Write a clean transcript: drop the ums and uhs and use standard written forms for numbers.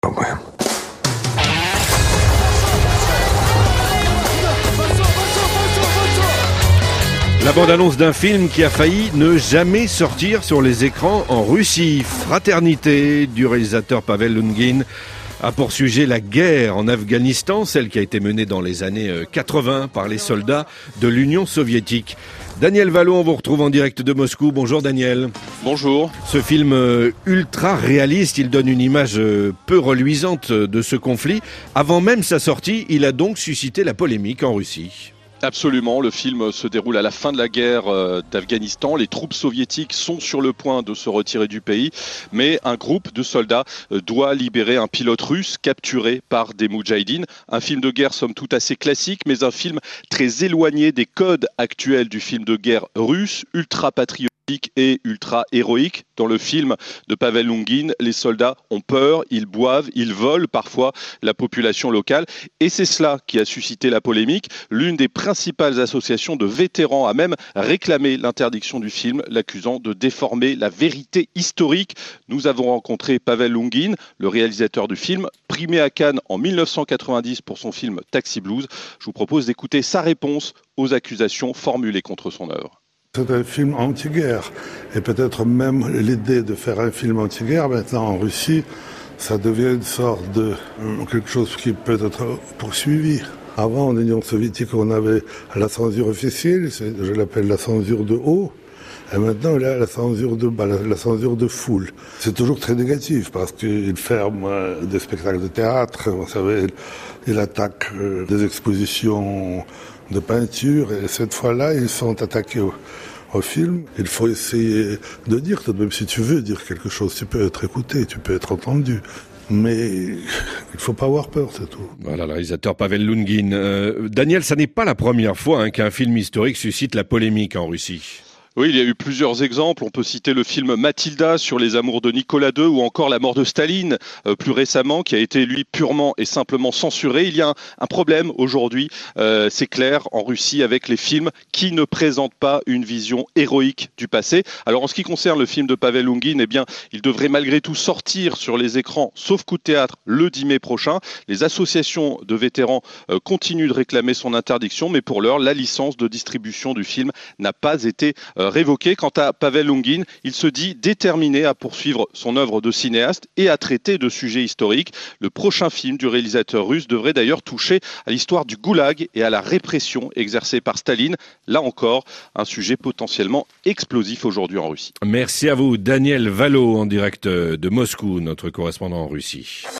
La bande-annonce d'un film qui a failli ne jamais sortir sur les écrans en Russie. Fraternité du réalisateur Pavel Lungin a pour sujet la guerre en Afghanistan, celle qui a été menée dans les années 80 par les soldats de l'Union soviétique. Daniel Valo, on vous retrouve en direct de Moscou. Bonjour Daniel. Bonjour. Ce film ultra réaliste, il donne une image peu reluisante de ce conflit. Avant même sa sortie, il a donc suscité la polémique en Russie. Absolument, le film se déroule à la fin de la guerre d'Afghanistan. Les troupes soviétiques sont sur le point de se retirer du pays, mais un groupe de soldats doit libérer un pilote russe capturé par des moudjahidines. Un film de guerre somme toute assez classique, mais un film très éloigné des codes actuels du film de guerre russe, ultra patriotique et ultra héroïque. Dans le film de Pavel Lungin, les soldats ont peur, ils boivent, ils volent parfois la population locale, et c'est cela qui a suscité la polémique. L'une des principales associations de vétérans a même réclamé l'interdiction du film, l'accusant de déformer la vérité historique. Nous avons rencontré Pavel Lungin, le réalisateur du film, primé à Cannes en 1990 pour son film Taxi Blues. Je vous propose d'écouter sa réponse aux accusations formulées contre son œuvre. C'est un film anti-guerre, et peut-être même l'idée de faire un film anti-guerre maintenant en Russie, ça devient une sorte de quelque chose qui peut être poursuivi. Avant, en Union soviétique, on avait la censure officielle, je l'appelle la censure de haut, et maintenant il y a la censure de bas, la censure de foule. C'est toujours très négatif parce qu'il ferme des spectacles de théâtre, vous savez, il attaque des expositions de peinture, et cette fois-là, ils sont attaqués au film. Il faut essayer de dire, même si tu veux dire quelque chose, tu peux être écouté, tu peux être entendu. Mais il ne faut pas avoir peur, c'est tout. Voilà, le réalisateur Pavel Lungin. Daniel, ça n'est pas la première fois qu'un film historique suscite la polémique en Russie. Oui, il y a eu plusieurs exemples. On peut citer le film Mathilda sur les amours de Nicolas II ou encore La mort de Staline, plus récemment, qui a été, lui, purement et simplement censuré. Il y a un problème aujourd'hui, c'est clair, en Russie, avec les films qui ne présentent pas une vision héroïque du passé. Alors, en ce qui concerne le film de Pavel Lungin, eh bien, il devrait malgré tout sortir sur les écrans, sauf coup de théâtre, le 10 mai prochain. Les associations de vétérans continuent de réclamer son interdiction, mais pour l'heure, la licence de distribution du film n'a pas été révoqué. Quant à Pavel Lungin, il se dit déterminé à poursuivre son œuvre de cinéaste et à traiter de sujets historiques. Le prochain film du réalisateur russe devrait d'ailleurs toucher à l'histoire du goulag et à la répression exercée par Staline. Là encore, un sujet potentiellement explosif aujourd'hui en Russie. Merci à vous, Daniel Valo, en direct de Moscou, notre correspondant en Russie.